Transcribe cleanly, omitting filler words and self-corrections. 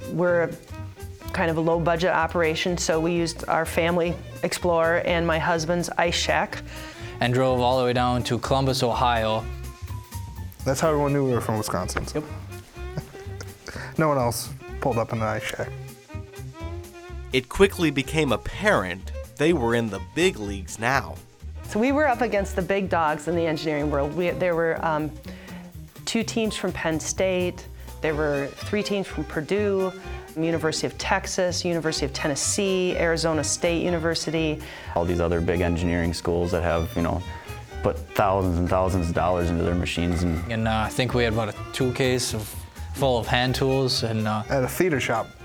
we're kind of a low-budget operation, so we used our family Explorer and my husband's Ice Shack. And drove all the way down to Columbus, Ohio. That's how everyone knew we were from Wisconsin. Yep. No one else pulled up in the Ice Shack. It quickly became apparent they were in the big leagues now. So we were up against the big dogs in the engineering world. There were 2 teams from Penn State, there were 3 teams from Purdue, University of Texas, University of Tennessee, Arizona State University. All these other big engineering schools that have, put thousands and thousands of dollars into their machines. And I think we had about a tool case full of hand tools. And at a theater shop.